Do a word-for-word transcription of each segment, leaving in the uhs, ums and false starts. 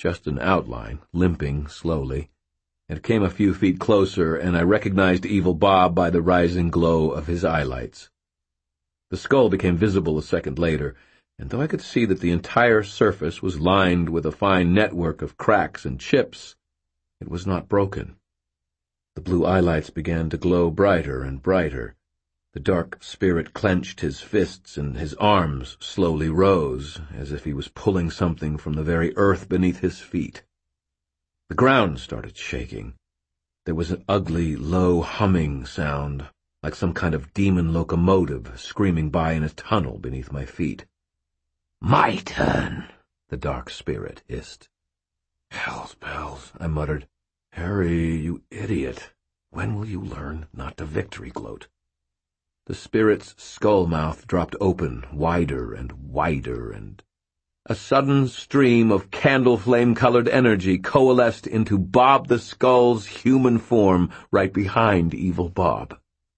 just an outline, limping slowly. It came a few feet closer, and I recognized Evil Bob by the rising glow of his eyelights. The skull became visible a second later, and though I could see that the entire surface was lined with a fine network of cracks and chips, it was not broken. The blue eyelights began to glow brighter and brighter. The dark spirit clenched his fists, and his arms slowly rose, as if he was pulling something from the very earth beneath his feet. The ground started shaking. There was an ugly, low humming sound, like some kind of demon locomotive screaming by in a tunnel beneath my feet. "My turn," the dark spirit hissed. "Hell's bells," I muttered. "Harry, you idiot. When will you learn not to victory gloat?" The spirit's skull mouth dropped open, wider and wider, and a sudden stream of candle-flame-colored energy coalesced into Bob the Skull's human form right behind Evil Bob.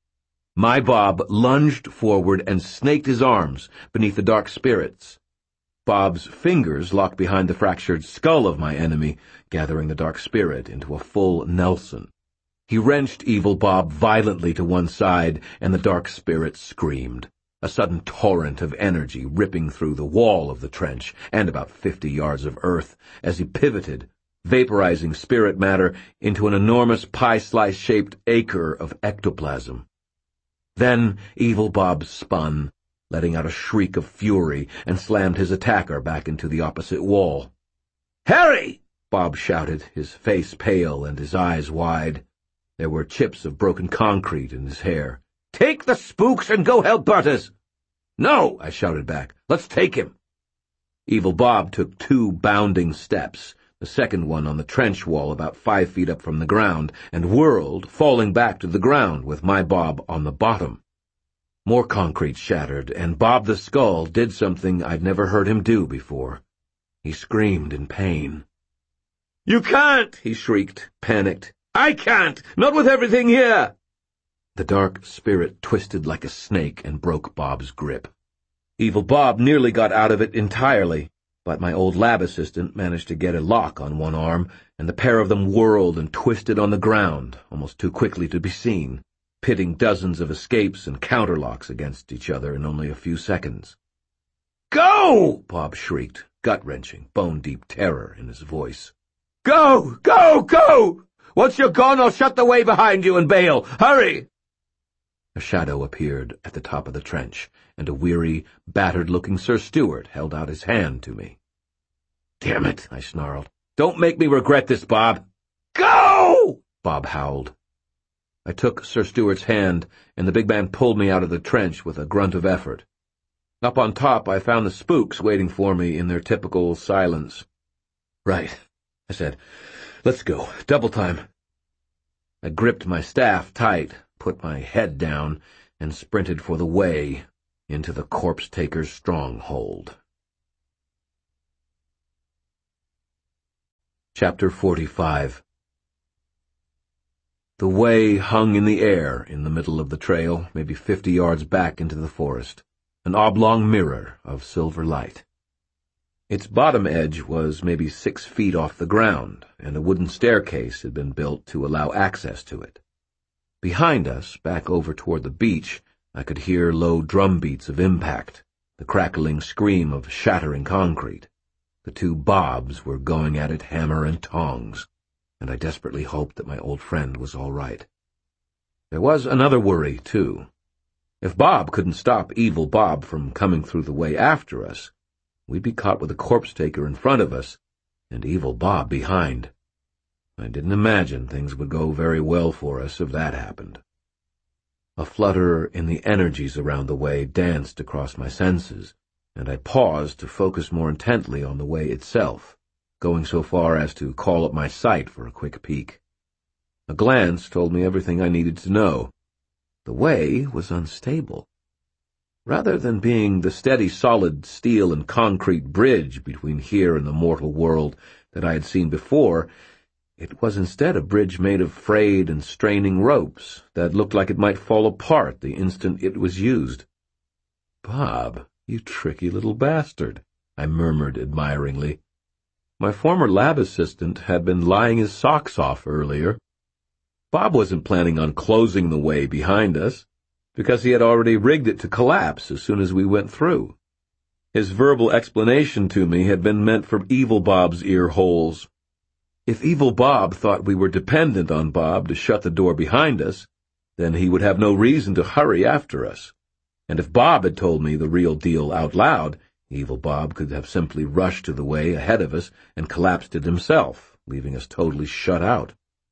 My Bob lunged forward and snaked his arms beneath the dark spirit's. Bob's fingers locked behind the fractured skull of my enemy, gathering the dark spirit into a full Nelson. He wrenched Evil Bob violently to one side, and the dark spirit screamed, a sudden torrent of energy ripping through the wall of the trench and about fifty yards of earth as he pivoted, vaporizing spirit matter into an enormous pie-slice-shaped acre of ectoplasm. Then Evil Bob spun, letting out a shriek of fury, and slammed his attacker back into the opposite wall. "Harry!" Bob shouted, his face pale and his eyes wide. There were chips of broken concrete in his hair. "Take the spooks and go help Butters!" "No!" I shouted back. "Let's take him!" Evil Bob took two bounding steps, the second one on the trench wall about five feet up from the ground, and whirled, falling back to the ground with my Bob on the bottom. More concrete shattered, and Bob the Skull did something I'd never heard him do before. He screamed in pain. "You can't!" he shrieked, panicked. "I can't! Not with everything here!" The dark spirit twisted like a snake and broke Bob's grip. Evil Bob nearly got out of it entirely, but my old lab assistant managed to get a lock on one arm, and the pair of them whirled and twisted on the ground, almost too quickly to be seen, pitting dozens of escapes and counterlocks against each other in only a few seconds. "Go!" Bob shrieked, gut-wrenching, bone-deep terror in his voice. "Go! Go! Go! Once you're gone, I'll shut the way behind you and bail. Hurry!" A shadow appeared at the top of the trench, and a weary, battered-looking Sir Stuart held out his hand to me. "Damn it," I snarled. "Don't make me regret this, Bob." "Go!" Bob howled. I took Sir Stuart's hand, and the big man pulled me out of the trench with a grunt of effort. Up on top, I found the spooks waiting for me in their typical silence. "Right," I said. "Let's go. Double time." I gripped my staff tight, put my head down, and sprinted for the way into the corpse-taker's stronghold. Chapter forty-five. The way hung in the air in the middle of the trail, maybe fifty yards back into the forest, an oblong mirror of silver light. Its bottom edge was maybe six feet off the ground, and a wooden staircase had been built to allow access to it. Behind us, back over toward the beach, I could hear low drum beats of impact, the crackling scream of shattering concrete. The two Bobs were going at it hammer and tongs, and I desperately hoped that my old friend was all right. There was another worry, too. If Bob couldn't stop Evil Bob from coming through the way after us, we'd be caught with a corpse-taker in front of us and Evil Bob behind. I didn't imagine things would go very well for us if that happened. A flutter in the energies around the way danced across my senses, and I paused to focus more intently on the way itself, going so far as to call up my sight for a quick peek. A glance told me everything I needed to know. The way was unstable. Rather than being the steady solid steel and concrete bridge between here and the mortal world that I had seen before, it was instead a bridge made of frayed and straining ropes that looked like it might fall apart the instant it was used. "Bob, you tricky little bastard," I murmured admiringly. My former lab assistant had been lying his socks off earlier. Bob wasn't planning on closing the way behind us, because he had already rigged it to collapse as soon as we went through. His verbal explanation to me had been meant for Evil Bob's ear holes. If Evil Bob thought we were dependent on Bob to shut the door behind us, then he would have no reason to hurry after us. And if Bob had told me the real deal out loud, Evil Bob could have simply rushed to the way ahead of us and collapsed it himself, leaving us totally shut out.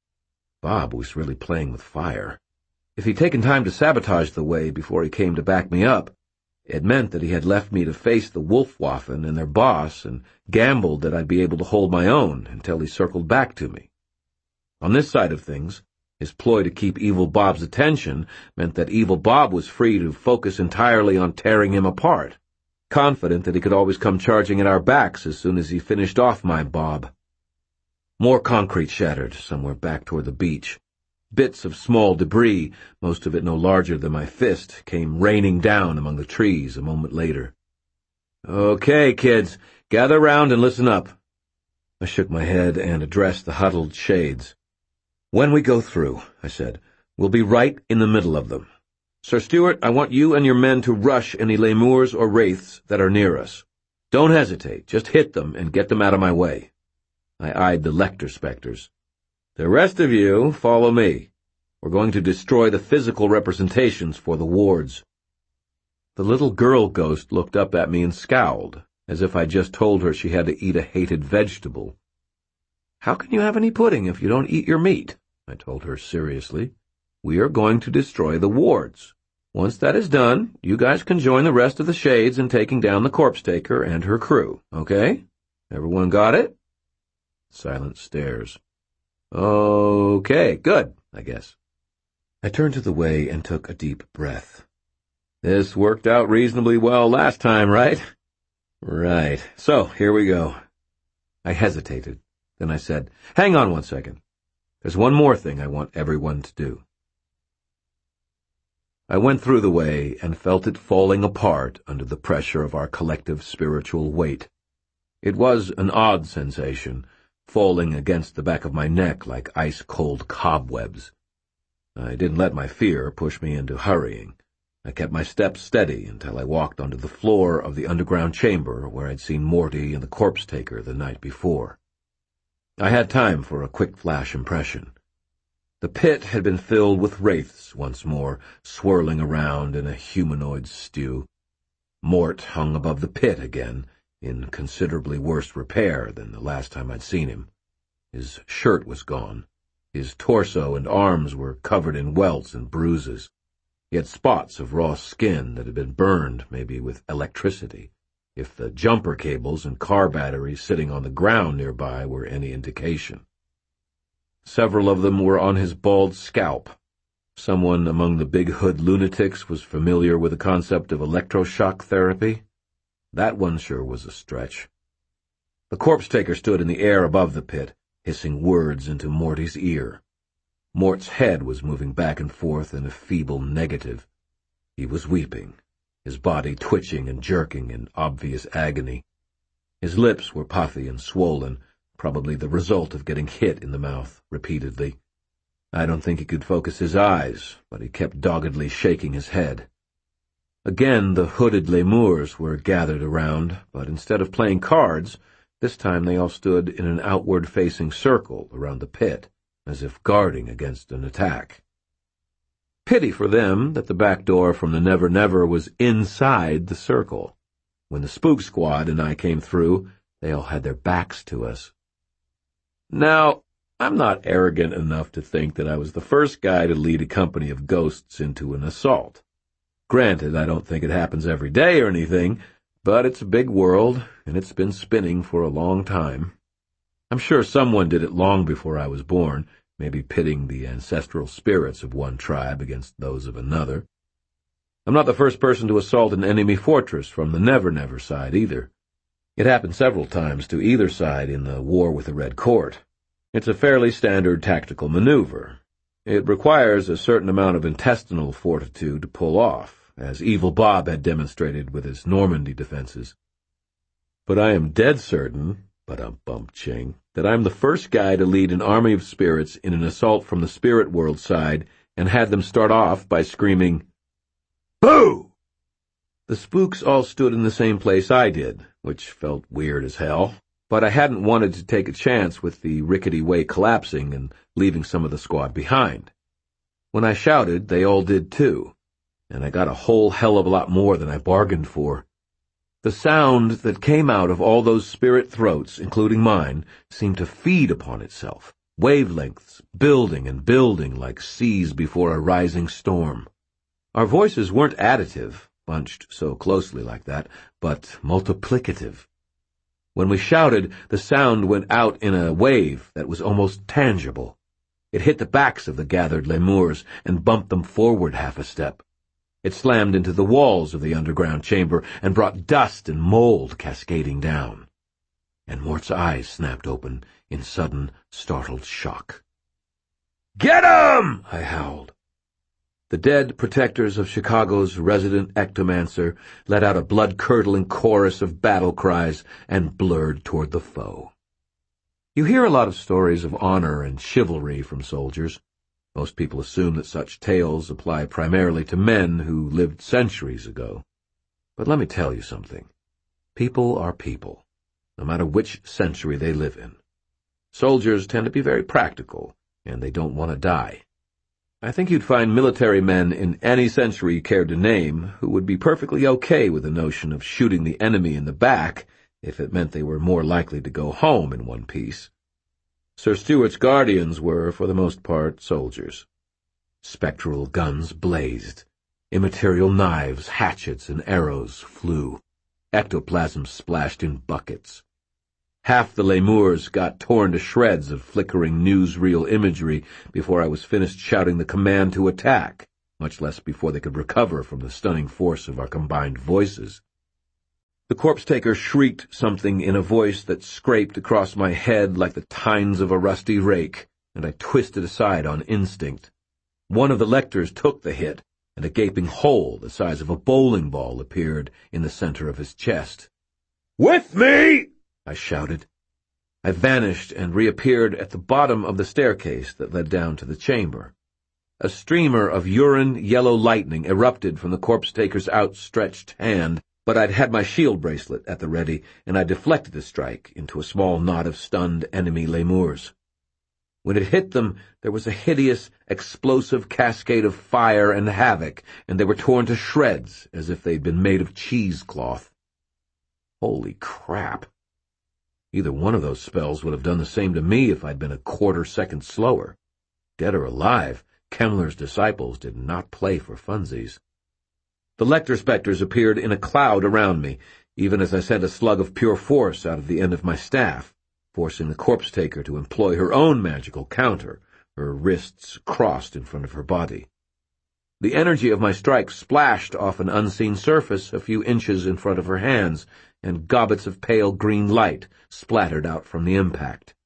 Bob was really playing with fire. If he'd taken time to sabotage the way before he came to back me up, it meant that he had left me to face the Wolfwaffen and their boss and gambled that I'd be able to hold my own until he circled back to me. On this side of things, his ploy to keep Evil Bob's attention meant that Evil Bob was free to focus entirely on tearing him apart, confident that he could always come charging at our backs as soon as he finished off my Bob. More concrete shattered somewhere back toward the beach. Bits of small debris, most of it no larger than my fist, came raining down among the trees a moment later. "Okay, kids, gather round and listen up." I shook my head and addressed the huddled shades. "When we go through," I said, "we'll be right in the middle of them. Sir Stuart, I want you and your men to rush any lemurs or wraiths that are near us. Don't hesitate, just hit them and get them out of my way." I eyed the Lecter specters. "The rest of you, follow me. We're going to destroy the physical representations for the wards." The little girl ghost looked up at me and scowled, as if I'd just told her she had to eat a hated vegetable. "How can you have any pudding if you don't eat your meat?" I told her seriously. "We are going to destroy the wards. Once that is done, you guys can join the rest of the shades in taking down the corpse taker and her crew, okay? Everyone got it?" Silent stares. "Okay, good, I guess." I turned to the way and took a deep breath. "This worked out reasonably well last time, right?" "Right. So, here we go." I hesitated. Then I said, "Hang on one second. There's one more thing I want everyone to do." I went through the way and felt it falling apart under the pressure of our collective spiritual weight. It was an odd sensation, falling against the back of my neck like ice-cold cobwebs. I didn't let my fear push me into hurrying. I kept my steps steady until I walked onto the floor of the underground chamber where I'd seen Morty and the corpse taker the night before. I had time for a quick flash impression. The pit had been filled with wraiths once more, swirling around in a humanoid stew. Mort hung above the pit again, in considerably worse repair than the last time I'd seen him. His shirt was gone. His torso and arms were covered in welts and bruises. He had spots of raw skin that had been burned, maybe with electricity, if the jumper cables and car batteries sitting on the ground nearby were any indication. Several of them were on his bald scalp. Someone among the big hood lunatics was familiar with the concept of electroshock therapy. That one sure was a stretch. The corpse taker stood in the air above the pit, hissing words into Morty's ear. Mort's head was moving back and forth in a feeble negative. He was weeping, his body twitching and jerking in obvious agony. His lips were puffy and swollen, probably the result of getting hit in the mouth repeatedly. I don't think he could focus his eyes, but he kept doggedly shaking his head. Again the hooded lemurs were gathered around, but instead of playing cards, this time they all stood in an outward-facing circle around the pit, as if guarding against an attack. Pity for them that the back door from the Never Never was inside the circle. When the Spook Squad and I came through, they all had their backs to us. Now, I'm not arrogant enough to think that I was the first guy to lead a company of ghosts into an assault. Granted, I don't think it happens every day or anything, but it's a big world, and it's been spinning for a long time. I'm sure someone did it long before I was born, maybe pitting the ancestral spirits of one tribe against those of another. I'm not the first person to assault an enemy fortress from the Never Never side, either. It happened several times to either side in the War with the Red Court. It's a fairly standard tactical maneuver. It requires a certain amount of intestinal fortitude to pull off, as Evil Bob had demonstrated with his Normandy defenses. But I am dead certain Ba-dum-bum, Ching, that I'm the first guy to lead an army of spirits in an assault from the spirit world side and had them start off by screaming, "Boo!" The spooks all stood in the same place I did, which felt weird as hell, but I hadn't wanted to take a chance with the rickety way collapsing and leaving some of the squad behind. When I shouted, they all did too, and I got a whole hell of a lot more than I bargained for. The sound that came out of all those spirit throats, including mine, seemed to feed upon itself, wavelengths building and building like seas before a rising storm. Our voices weren't additive, bunched so closely like that, but multiplicative. When we shouted, the sound went out in a wave that was almost tangible. It hit the backs of the gathered lemurs and bumped them forward half a step. It slammed into the walls of the underground chamber and brought dust and mold cascading down. And Mort's eyes snapped open in sudden, startled shock. "Get 'em!" I howled. The dead protectors of Chicago's resident ectomancer let out a blood-curdling chorus of battle cries and blurred toward the foe. You hear a lot of stories of honor and chivalry from soldiers. Most people assume that such tales apply primarily to men who lived centuries ago. But let me tell you something. People are people, no matter which century they live in. Soldiers tend to be very practical, and they don't want to die. I think you'd find military men in any century you cared to name who would be perfectly okay with the notion of shooting the enemy in the back if it meant they were more likely to go home in one piece. Sir Stuart's guardians were, for the most part, soldiers. Spectral guns blazed. Immaterial knives, hatchets, and arrows flew. Ectoplasm splashed in buckets. Half the lemurs got torn to shreds of flickering newsreel imagery before I was finished shouting the command to attack, much less before they could recover from the stunning force of our combined voices. The corpse-taker shrieked something in a voice that scraped across my head like the tines of a rusty rake, and I twisted aside on instinct. One of the lectors took the hit, and a gaping hole the size of a bowling ball appeared in the center of his chest. "With me!" I shouted. I vanished and reappeared at the bottom of the staircase that led down to the chamber. A streamer of urine yellow lightning erupted from the corpse-taker's outstretched hand, but I'd had my shield bracelet at the ready, and I deflected the strike into a small knot of stunned enemy lemurs. When it hit them, there was a hideous, explosive cascade of fire and havoc, and they were torn to shreds as if they'd been made of cheesecloth. Holy crap! Either one of those spells would have done the same to me if I'd been a quarter second slower. Dead or alive, Kemmler's disciples did not play for funsies. The lector specters appeared in a cloud around me, even as I sent a slug of pure force out of the end of my staff, forcing the corpse-taker to employ her own magical counter, her wrists crossed in front of her body. The energy of my strike splashed off an unseen surface a few inches in front of her hands, and gobbets of pale green light splattered out from the impact.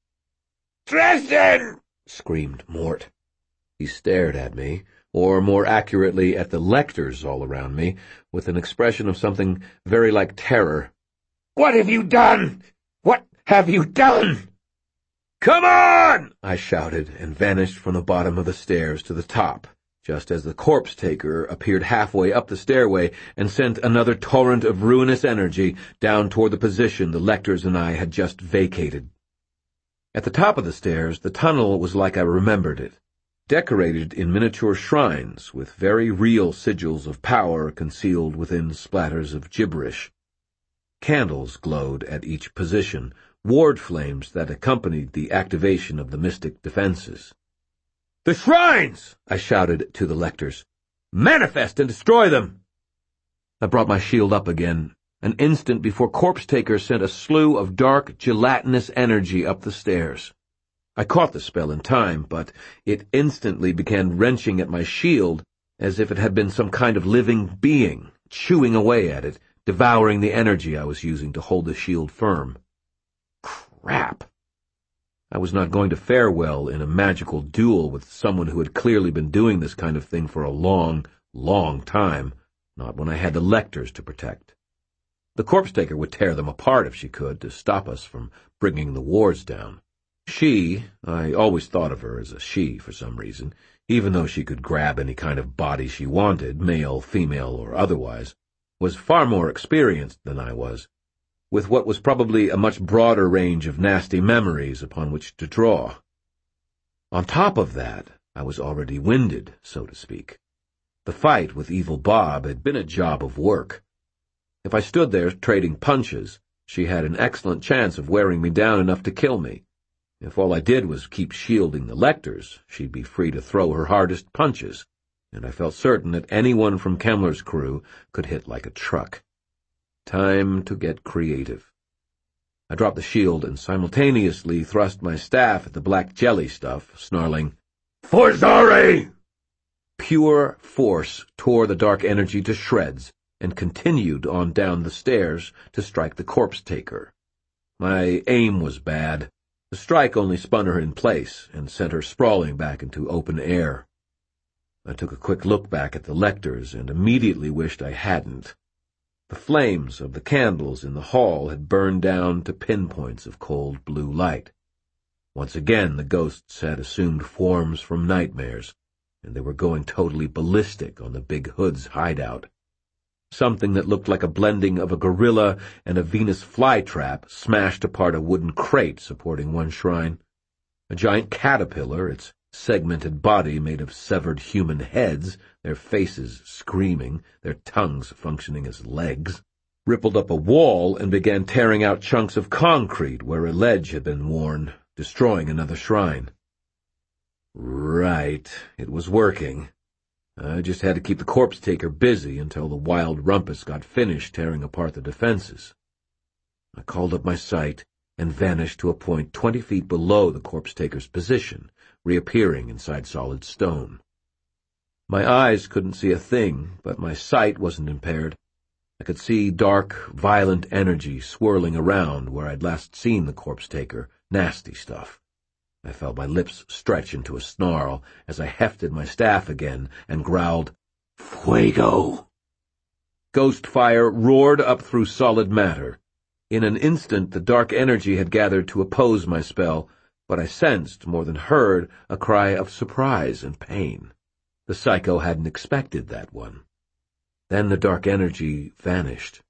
"Tristan!" screamed Mort. He stared at me, or more accurately at the lectors all around me, with an expression of something very like terror. "What have you done? What have you done?" "Come on!" I shouted, and vanished from the bottom of the stairs to the top, just as the corpse-taker appeared halfway up the stairway and sent another torrent of ruinous energy down toward the position the lectors and I had just vacated. At the top of the stairs, the tunnel was like I remembered it, decorated in miniature shrines with very real sigils of power concealed within splatters of gibberish. Candles glowed at each position, ward flames that accompanied the activation of the mystic defenses. "The shrines!" I shouted to the lectors. "Manifest and destroy them!" I brought my shield up again, an instant before Corpse-Taker sent a slew of dark, gelatinous energy up the stairs. I caught the spell in time, but it instantly began wrenching at my shield as if it had been some kind of living being, chewing away at it, devouring the energy I was using to hold the shield firm. Crap! I was not going to fare well in a magical duel with someone who had clearly been doing this kind of thing for a long, long time, not when I had the lectors to protect. The corpse-taker would tear them apart if she could, to stop us from bringing the wards down. She, I always thought of her as a she for some reason, even though she could grab any kind of body she wanted, male, female, or otherwise, was far more experienced than I was, with what was probably a much broader range of nasty memories upon which to draw. On top of that, I was already winded, so to speak. The fight with Evil Bob had been a job of work. If I stood there trading punches, she had an excellent chance of wearing me down enough to kill me. If all I did was keep shielding the Lecters, she'd be free to throw her hardest punches, and I felt certain that anyone from Kemmler's crew could hit like a truck. Time to get creative. I dropped the shield and simultaneously thrust my staff at the black jelly stuff, snarling, "Forzari!" Pure force tore the dark energy to shreds and continued on down the stairs to strike the corpse-taker. My aim was bad. The strike only spun her in place and sent her sprawling back into open air. I took a quick look back at the Lecters and immediately wished I hadn't. The flames of the candles in the hall had burned down to pinpoints of cold blue light. Once again the ghosts had assumed forms from nightmares, and they were going totally ballistic on the Big Hood's hideout. Something that looked like a blending of a gorilla and a Venus flytrap smashed apart a wooden crate supporting one shrine. A giant caterpillar, its segmented body made of severed human heads, their faces screaming, their tongues functioning as legs, rippled up a wall and began tearing out chunks of concrete where a ledge had been worn, destroying another shrine. Right, it was working. I just had to keep the corpse-taker busy until the wild rumpus got finished tearing apart the defenses. I called up my sight and vanished to a point twenty feet below the corpse-taker's position, reappearing inside solid stone. My eyes couldn't see a thing, but my sight wasn't impaired. I could see dark, violent energy swirling around where I'd last seen the corpse-taker, nasty stuff. I felt my lips stretch into a snarl as I hefted my staff again and growled, "Fuego!" Ghost fire roared up through solid matter. In an instant the dark energy had gathered to oppose my spell, but I sensed, more than heard, a cry of surprise and pain. The psycho hadn't expected that one. Then the dark energy vanished.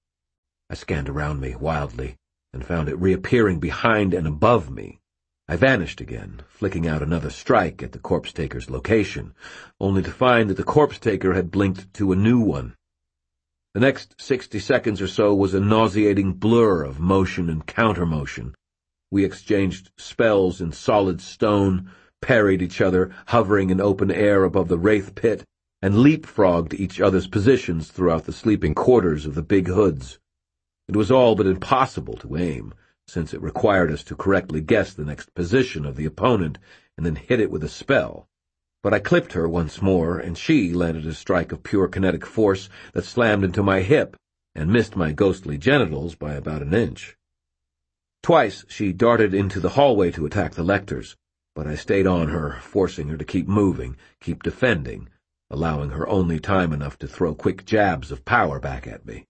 I scanned around me wildly and found it reappearing behind and above me. I vanished again, flicking out another strike at the corpse-taker's location, only to find that the corpse-taker had blinked to a new one. The next sixty seconds or so was a nauseating blur of motion and counter-motion. We exchanged spells in solid stone, parried each other, hovering in open air above the wraith pit, and leapfrogged each other's positions throughout the sleeping quarters of the Big Hoods. It was all but impossible to aim, since it required us to correctly guess the next position of the opponent and then hit it with a spell. But I clipped her once more, and she landed a strike of pure kinetic force that slammed into my hip and missed my ghostly genitals by about an inch. Twice she darted into the hallway to attack the Lecters, but I stayed on her, forcing her to keep moving, keep defending, allowing her only time enough to throw quick jabs of power back at me.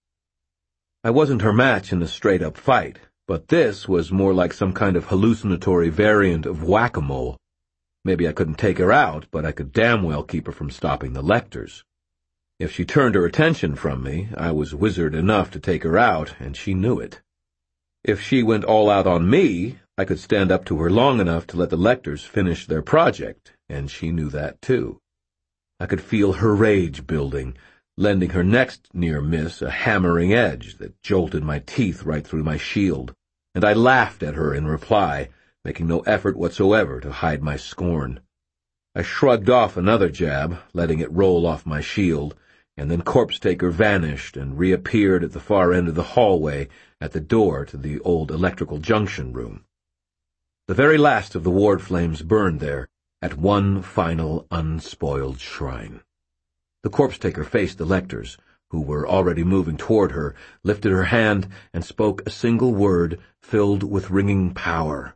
I wasn't her match in a straight-up fight, but this was more like some kind of hallucinatory variant of whack-a-mole. Maybe I couldn't take her out, but I could damn well keep her from stopping the Lecters. If she turned her attention from me, I was wizard enough to take her out, and she knew it. If she went all out on me, I could stand up to her long enough to let the Lecters finish their project, and she knew that too. I could feel her rage building, lending her next near miss a hammering edge that jolted my teeth right through my shield, and I laughed at her in reply, making no effort whatsoever to hide my scorn. I shrugged off another jab, letting it roll off my shield, and then Corpse-Taker vanished and reappeared at the far end of the hallway at the door to the old electrical junction room. The very last of the ward flames burned there, at one final unspoiled shrine. The Corpse-Taker faced the Lecters, who were already moving toward her, lifted her hand, and spoke a single word filled with ringing power.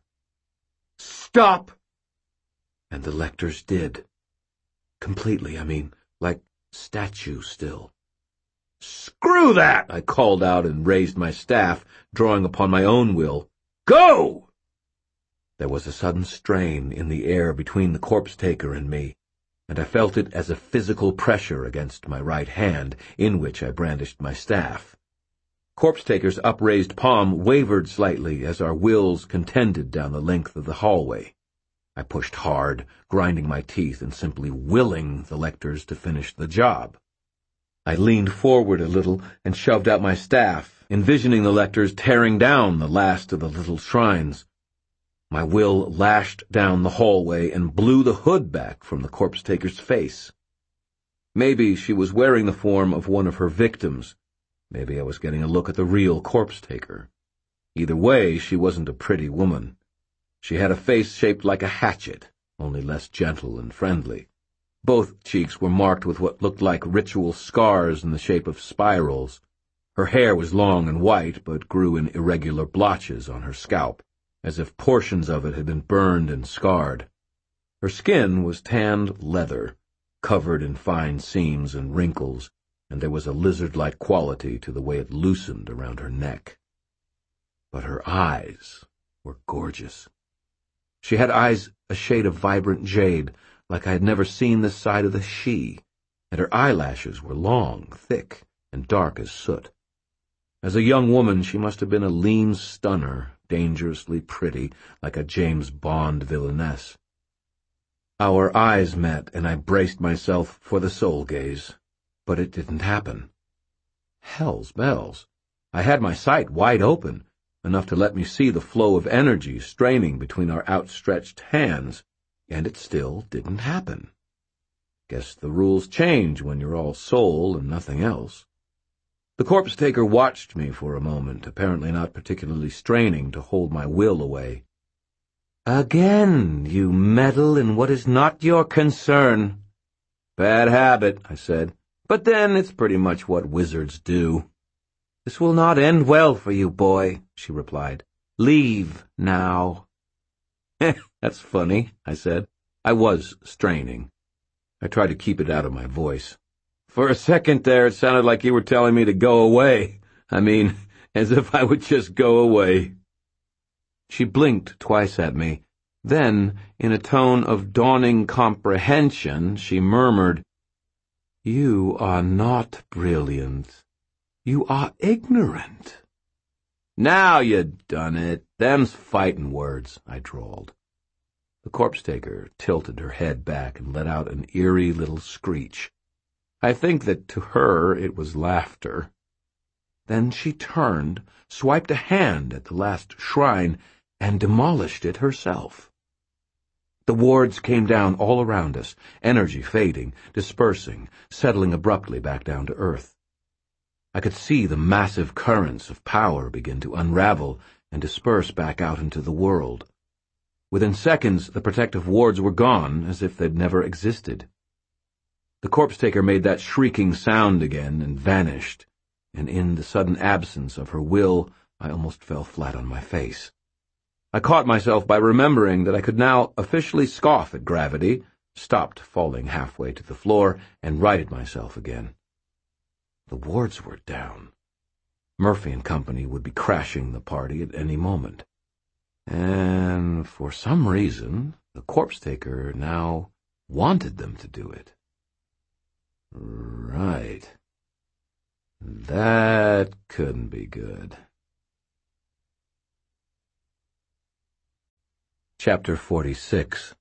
"Stop!" And the Lecters did. Completely, I mean, like statue still. "Screw that!" I called out and raised my staff, drawing upon my own will. "Go!" There was a sudden strain in the air between the corpse-taker and me, and I felt it as a physical pressure against my right hand, in which I brandished my staff. Corpse-taker's upraised palm wavered slightly as our wills contended down the length of the hallway. I pushed hard, grinding my teeth and simply willing the lectors to finish the job. I leaned forward a little and shoved out my staff, envisioning the lectors tearing down the last of the little shrines. My will lashed down the hallway and blew the hood back from the corpse-taker's face. Maybe she was wearing the form of one of her victims. Maybe I was getting a look at the real corpse-taker. Either way, she wasn't a pretty woman. She had a face shaped like a hatchet, only less gentle and friendly. Both cheeks were marked with what looked like ritual scars in the shape of spirals. Her hair was long and white, but grew in irregular blotches on her scalp, as if portions of it had been burned and scarred. Her skin was tanned leather, covered in fine seams and wrinkles, and there was a lizard-like quality to the way it loosened around her neck. But her eyes were gorgeous. She had eyes a shade of vibrant jade, like I had never seen this side of the she, and her eyelashes were long, thick, and dark as soot. As a young woman, she must have been a lean stunner, dangerously pretty, like a James Bond villainess. Our eyes met, and I braced myself for the soul gaze, but it didn't happen. Hell's bells! I had my sight wide open, enough to let me see the flow of energy straining between our outstretched hands, and it still didn't happen. Guess the rules change when you're all soul and nothing else. The corpse-taker watched me for a moment, apparently not particularly straining to hold my will away. "Again, you meddle in what is not your concern." "Bad habit," I said, "but then it's pretty much what wizards do." "This will not end well for you, boy," she replied. "Leave now." "Heh, that's funny," I said. I was straining. I tried to keep it out of my voice. "For a second there, it sounded like you were telling me to go away. I mean, as if I would just go away." She blinked twice at me. Then, in a tone of dawning comprehension, she murmured, "You are not brilliant. You are ignorant." "Now you done it. Them's fightin' words," I drawled. The corpse-taker tilted her head back and let out an eerie little screech. I think that to her it was laughter. Then she turned, swiped a hand at the last shrine, and demolished it herself. The wards came down all around us, energy fading, dispersing, settling abruptly back down to earth. I could see the massive currents of power begin to unravel and disperse back out into the world. Within seconds, the protective wards were gone, as if they'd never existed. The corpse-taker made that shrieking sound again and vanished, and in the sudden absence of her will, I almost fell flat on my face. I caught myself by remembering that I could now officially scoff at gravity, stopped falling halfway to the floor, and righted myself again. The wards were down. Murphy and company would be crashing the party at any moment. And for some reason, the corpse-taker now wanted them to do it. Right. That couldn't be good. Chapter forty-six.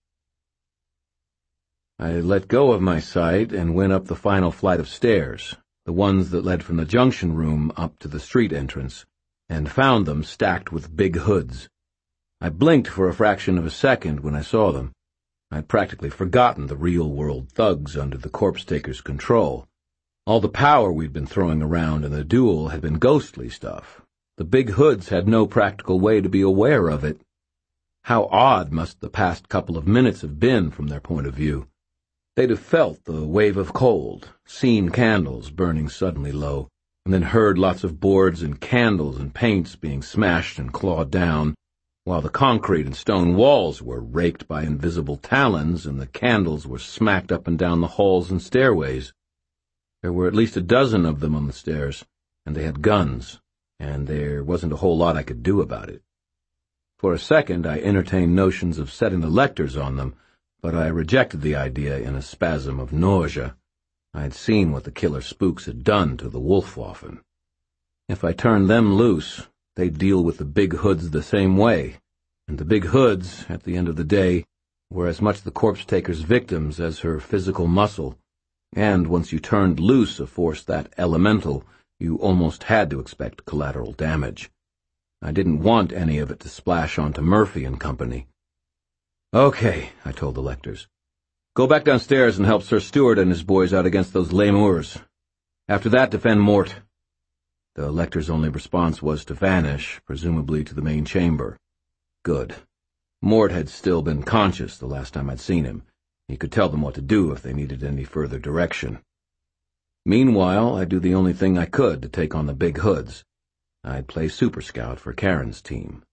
I let go of my sight and went up the final flight of stairs, the ones that led from the junction room up to the street entrance, and found them stacked with big hoods. I blinked for a fraction of a second when I saw them. I'd practically forgotten the real-world thugs under the corpse-taker's control. All the power we'd been throwing around in the duel had been ghostly stuff. The big hoods had no practical way to be aware of it. How odd must the past couple of minutes have been from their point of view. They'd have felt the wave of cold, seen candles burning suddenly low, and then heard lots of boards and candles and paints being smashed and clawed down, while the concrete and stone walls were raked by invisible talons and the candles were smacked up and down the halls and stairways. There were at least a dozen of them on the stairs, and they had guns, and there wasn't a whole lot I could do about it. For a second I entertained notions of setting the Lecters on them, but I rejected the idea in a spasm of nausea. I had seen what the killer spooks had done to the Wolfwaffen. If I turned them loose, they'd deal with the Big Hoods the same way, and the Big Hoods, at the end of the day, were as much the corpse-taker's victims as her physical muscle, and once you turned loose a force that elemental, you almost had to expect collateral damage. I didn't want any of it to splash onto Murphy and company. "Okay," I told the Lecters. "Go back downstairs and help Sir Stuart and his boys out against those Lemurs. After that, defend Mort." The Lecters' only response was to vanish, presumably to the main chamber. Good. Mort had still been conscious the last time I'd seen him. He could tell them what to do if they needed any further direction. Meanwhile, I'd do the only thing I could to take on the Big Hoods. I'd play Super Scout for Karen's team.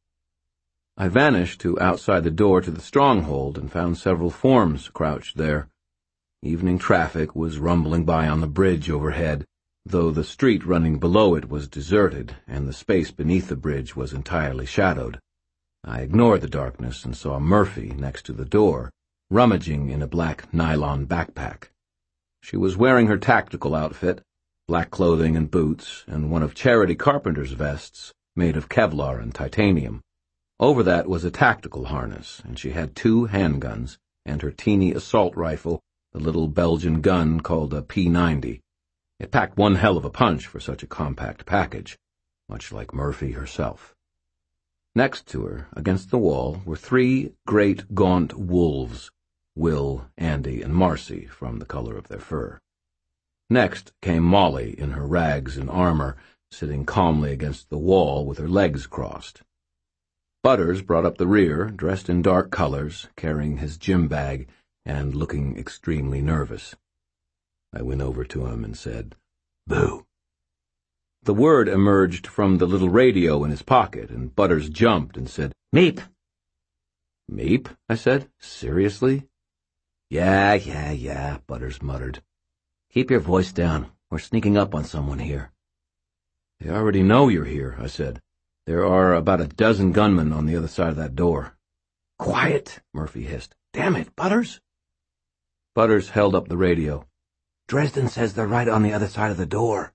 I vanished to outside the door to the stronghold and found several forms crouched there. Evening traffic was rumbling by on the bridge overhead, though the street running below it was deserted and the space beneath the bridge was entirely shadowed. I ignored the darkness and saw Murphy next to the door, rummaging in a black nylon backpack. She was wearing her tactical outfit, black clothing and boots, and one of Charity Carpenter's vests, made of Kevlar and titanium. Over that was a tactical harness, and she had two handguns, and her teeny assault rifle, the little Belgian gun called a P ninety. It packed one hell of a punch for such a compact package, much like Murphy herself. Next to her, against the wall, were three great gaunt wolves, Will, Andy, and Marcy, from the color of their fur. Next came Molly in her rags and armor, sitting calmly against the wall with her legs crossed. Butters brought up the rear, dressed in dark colors, carrying his gym bag, and looking extremely nervous. I went over to him and said, "Boo." The word emerged from the little radio in his pocket, and Butters jumped and said, "Meep." "Meep?" I said. "Seriously?" "Yeah, yeah, yeah," Butters muttered. "Keep your voice down. We're sneaking up on someone here." "They already know you're here," I said. "There are about a dozen gunmen on the other side of that door." "Quiet," Murphy hissed. "Damn it, Butters." Butters held up the radio. "Dresden says they're right on the other side of the door."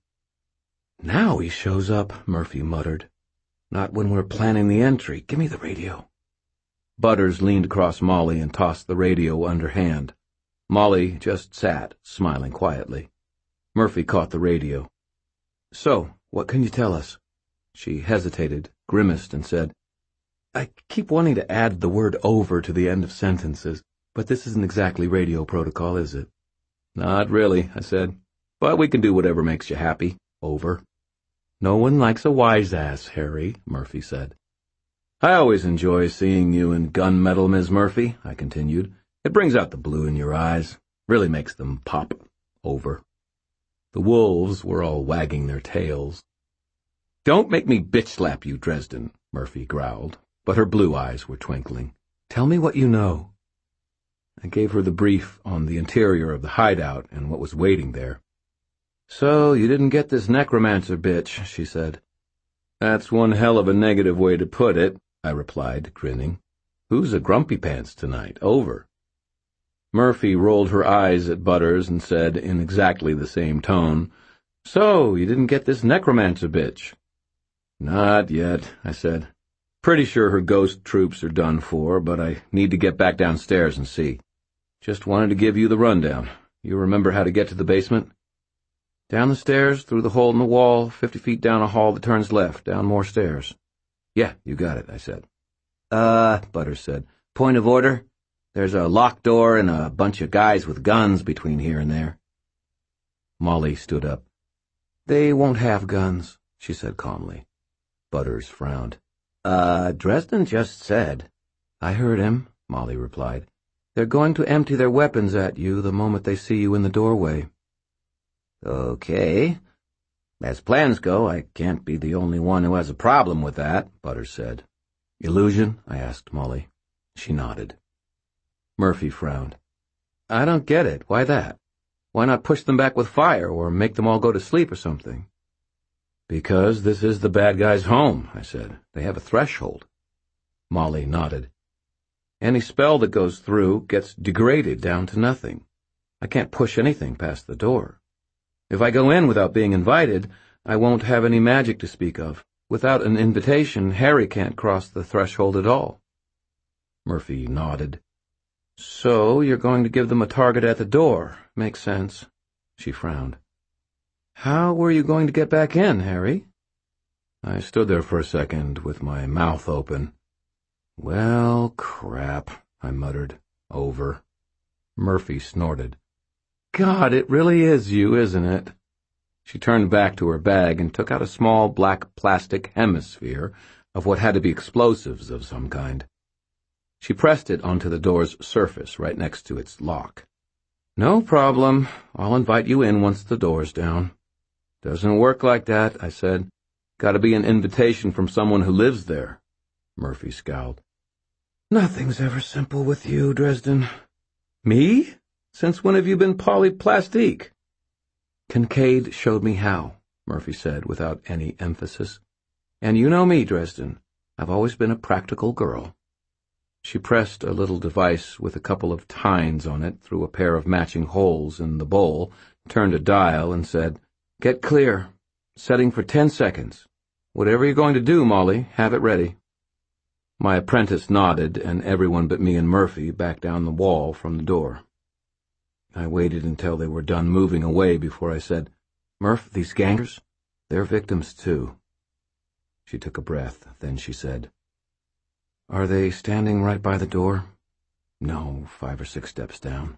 "Now he shows up," Murphy muttered. "Not when we're planning the entry. Give me the radio." Butters leaned across Molly and tossed the radio underhand. Molly just sat, smiling quietly. Murphy caught the radio. "So, what can you tell us?" She hesitated, grimaced, and said, "I keep wanting to add the word over to the end of sentences, but this isn't exactly radio protocol, is it?" "Not really," I said, "but we can do whatever makes you happy. Over." "No one likes a wise ass, Harry," Murphy said. "I always enjoy seeing you in gunmetal, Miz Murphy," I continued. "It brings out the blue in your eyes. Really makes them pop. Over." The wolves were all wagging their tails. "Don't make me bitch-slap you, Dresden," Murphy growled, but her blue eyes were twinkling. "Tell me what you know." I gave her the brief on the interior of the hideout and what was waiting there. "So, you didn't get this necromancer bitch," she said. "That's one hell of a negative way to put it," I replied, grinning. "Who's a grumpy pants tonight? Over." Murphy rolled her eyes at Butters and said, in exactly the same tone, "So, you didn't get this necromancer bitch?" "Not yet," I said. "Pretty sure her ghost troops are done for, but I need to get back downstairs and see. Just wanted to give you the rundown. You remember how to get to the basement?" "Down the stairs, through the hole in the wall, fifty feet down a hall that turns left, down more stairs." "Yeah, you got it," I said. Uh, Butters said. "Point of order? There's a locked door and a bunch of guys with guns between here and there." Molly stood up. "They won't have guns," she said calmly. Butters frowned. Uh, Dresden just said." "I heard him," Molly replied. "They're going to empty their weapons at you the moment they see you in the doorway." "Okay. As plans go, I can't be the only one who has a problem with that," Butters said. "Illusion?" I asked Molly. She nodded. Murphy frowned. "I don't get it. Why that?" Why not push them back with fire, or make them all go to sleep or something? Because this is the bad guy's home, I said. They have a threshold. Molly nodded. Any spell that goes through gets degraded down to nothing. I can't push anything past the door. If I go in without being invited, I won't have any magic to speak of. Without an invitation, Harry can't cross the threshold at all. Murphy nodded. So you're going to give them a target at the door. Makes sense. She frowned. How were you going to get back in, Harry? I stood there for a second with my mouth open. Well, crap, I muttered. Over. Murphy snorted. God, it really is you, isn't it? She turned back to her bag and took out a small black plastic hemisphere of what had to be explosives of some kind. She pressed it onto the door's surface right next to its lock. No problem. I'll invite you in once the door's down. Doesn't work like that, I said. Gotta be an invitation from someone who lives there. Murphy scowled. Nothing's ever simple with you, Dresden. Me? Since when have you been polyplastique? Kincaid showed me how, Murphy said without any emphasis. And you know me, Dresden. I've always been a practical girl. She pressed a little device with a couple of tines on it through a pair of matching holes in the bowl, turned a dial, and said, Get clear. Setting for ten seconds. Whatever you're going to do, Molly, have it ready. My apprentice nodded, and everyone but me and Murphy backed down the wall from the door. I waited until they were done moving away before I said, Murph, these gangsters, they're victims too. She took a breath, then she said, Are they standing right by the door? No, five or six steps down.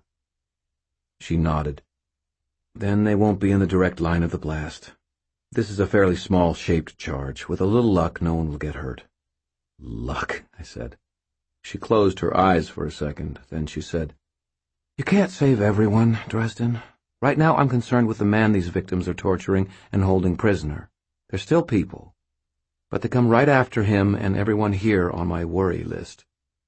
She nodded. Then they won't be in the direct line of the blast. This is a fairly small-shaped charge. With a little luck, no one will get hurt. Luck, I said. She closed her eyes for a second, then she said, You can't save everyone, Dresden. Right now I'm concerned with the man these victims are torturing and holding prisoner. They're still people. But they come right after him and everyone here on my worry list.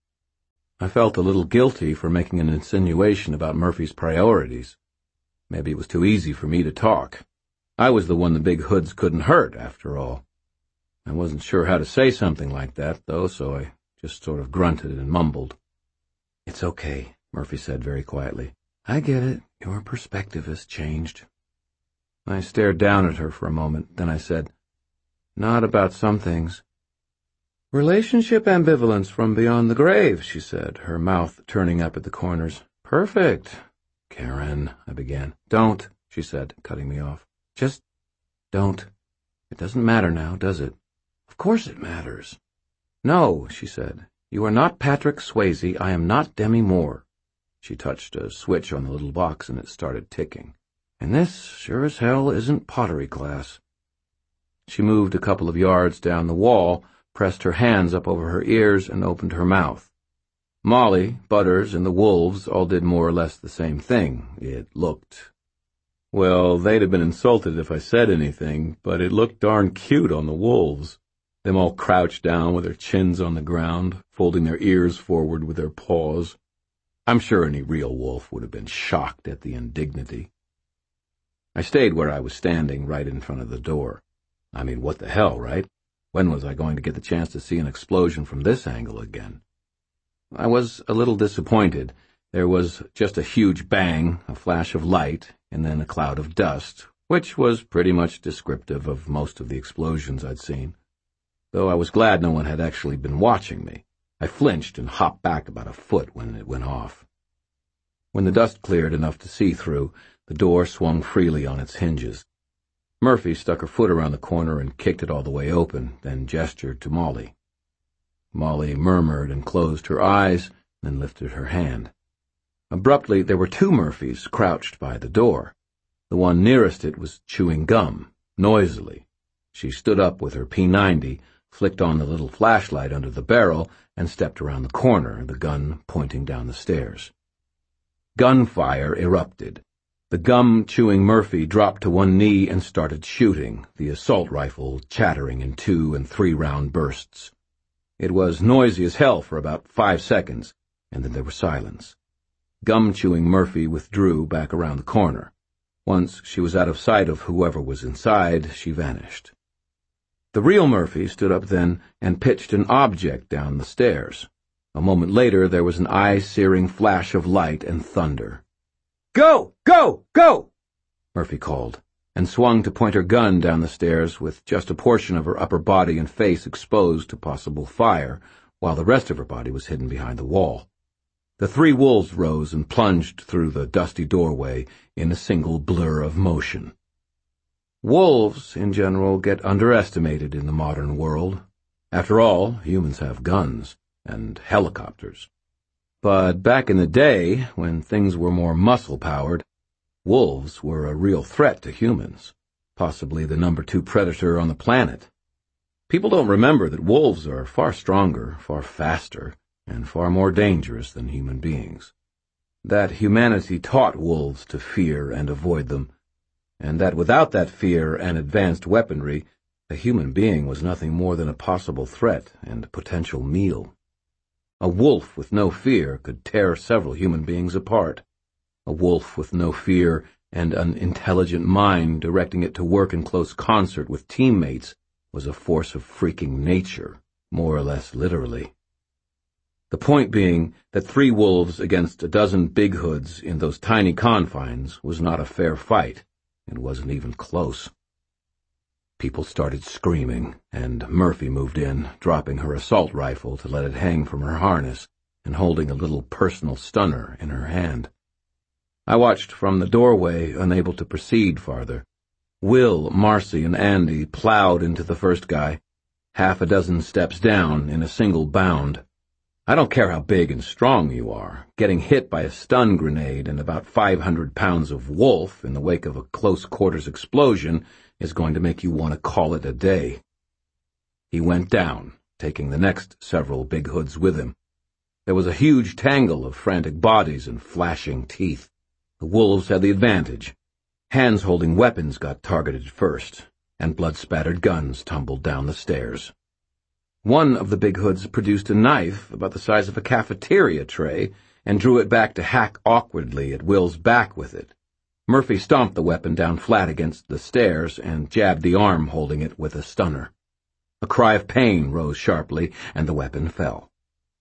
I felt a little guilty for making an insinuation about Murphy's priorities. Maybe it was too easy for me to talk. I was the one the big hoods couldn't hurt, after all. I wasn't sure how to say something like that, though, so I just sort of grunted and mumbled. It's okay, Murphy said very quietly. I get it. Your perspective has changed. I stared down at her for a moment, then I said, Not about some things. Relationship ambivalence from beyond the grave, she said, her mouth turning up at the corners. Perfect. Karen, I began. Don't, she said, cutting me off. Just don't. It doesn't matter now, does it? Of course it matters. No, she said. You are not Patrick Swayze. I am not Demi Moore. She touched a switch on the little box and it started ticking. And this, sure as hell, isn't pottery class. She moved a couple of yards down the wall, pressed her hands up over her ears, and opened her mouth. Molly, Butters, and the wolves all did more or less the same thing. It looked... Well, they'd have been insulted if I said anything, but it looked darn cute on the wolves. Them all crouched down with their chins on the ground, folding their ears forward with their paws. I'm sure any real wolf would have been shocked at the indignity. I stayed where I was standing, right in front of the door. I mean, what the hell, right? When was I going to get the chance to see an explosion from this angle again? I was a little disappointed. There was just a huge bang, a flash of light, and then a cloud of dust, which was pretty much descriptive of most of the explosions I'd seen. Though I was glad no one had actually been watching me. I flinched and hopped back about a foot when it went off. When the dust cleared enough to see through, the door swung freely on its hinges. Murphy stuck her foot around the corner and kicked it all the way open, then gestured to Molly. Molly murmured and closed her eyes, then lifted her hand. Abruptly, there were two Murphys crouched by the door. The one nearest it was chewing gum, noisily. She stood up with her P ninety, flicked on the little flashlight under the barrel, and stepped around the corner, the gun pointing down the stairs. Gunfire erupted. The gum-chewing Murphy dropped to one knee and started shooting, the assault rifle chattering in two- and three-round bursts. It was noisy as hell for about five seconds, and then there was silence. Gum-chewing Murphy withdrew back around the corner. Once she was out of sight of whoever was inside, she vanished. The real Murphy stood up then and pitched an object down the stairs. A moment later, there was an eye-searing flash of light and thunder. "Go! Go! Go!" Murphy called, and swung to point her gun down the stairs with just a portion of her upper body and face exposed to possible fire, while the rest of her body was hidden behind the wall. The three wolves rose and plunged through the dusty doorway in a single blur of motion. Wolves, in general, get underestimated in the modern world. After all, humans have guns and helicopters. But back in the day, when things were more muscle-powered, wolves were a real threat to humans, possibly the number two predator on the planet. People don't remember that wolves are far stronger, far faster, and far more dangerous than human beings. That humanity taught wolves to fear and avoid them, and that without that fear and advanced weaponry, a human being was nothing more than a possible threat and potential meal. A wolf with no fear could tear several human beings apart. A wolf with no fear and an intelligent mind directing it to work in close concert with teammates was a force of freaking nature, more or less literally. The point being that three wolves against a dozen big hoods in those tiny confines was not a fair fight. It wasn't even close. People started screaming, and Murphy moved in, dropping her assault rifle to let it hang from her harness and holding a little personal stunner in her hand. I watched from the doorway, unable to proceed farther. Will, Marcy, and Andy plowed into the first guy, half a dozen steps down in a single bound. I don't care how big and strong you are. Getting hit by a stun grenade and about five hundred pounds of wolf in the wake of a close-quarters explosion is going to make you want to call it a day. He went down, taking the next several big hoods with him. There was a huge tangle of frantic bodies and flashing teeth. The wolves had the advantage. Hands holding weapons got targeted first, and blood-spattered guns tumbled down the stairs. One of the big hoods produced a knife about the size of a cafeteria tray and drew it back to hack awkwardly at Will's back with it. Murphy stomped the weapon down flat against the stairs and jabbed the arm holding it with a stunner. A cry of pain rose sharply, and the weapon fell.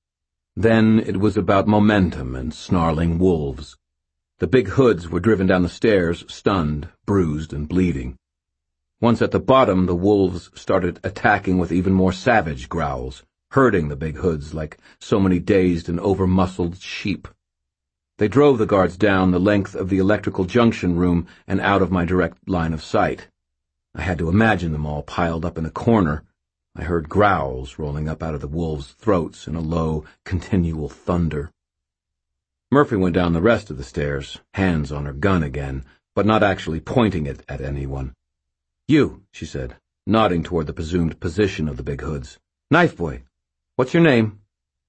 Then it was about momentum and snarling wolves. The big hoods were driven down the stairs, stunned, bruised, and bleeding. Once at the bottom, the wolves started attacking with even more savage growls, herding the big hoods like so many dazed and over-muscled sheep. They drove the guards down the length of the electrical junction room and out of my direct line of sight. I had to imagine them all piled up in a corner. I heard growls rolling up out of the wolves' throats in a low, continual thunder. Murphy went down the rest of the stairs, hands on her gun again, but not actually pointing it at anyone. "You," she said, nodding toward the presumed position of the big hoods. "Knife boy. What's your name?"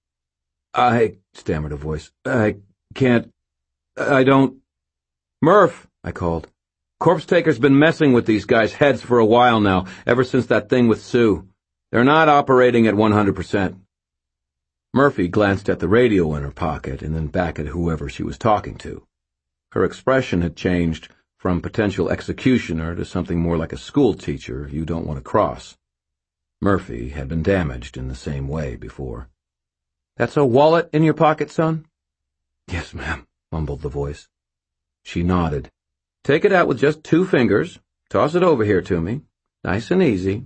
"I," stammered a voice, "I can't, I don't—" "Murph," I called. "Corpse Taker's been messing with these guys' heads for a while now, ever since that thing with Sue. They're not operating at one hundred percent. Murphy glanced at the radio in her pocket and then back at whoever she was talking to. Her expression had changed from potential executioner to something more like a school teacher you don't want to cross. Murphy had been damaged in the same way before. "That's a wallet in your pocket, son?" "Yes, ma'am," mumbled the voice. She nodded. "Take it out with just two fingers. Toss it over here to me. Nice and easy."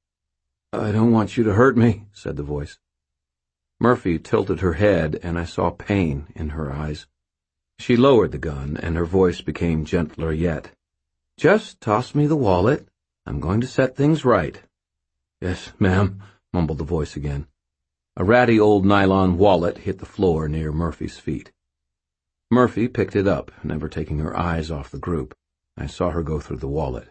"I don't want you to hurt me," said the voice. Murphy tilted her head, and I saw pain in her eyes. She lowered the gun, and her voice became gentler yet. "Just toss me the wallet. I'm going to set things right." "Yes, ma'am," mumbled the voice again. A ratty old nylon wallet hit the floor near Murphy's feet. Murphy picked it up, never taking her eyes off the group. I saw her go through the wallet.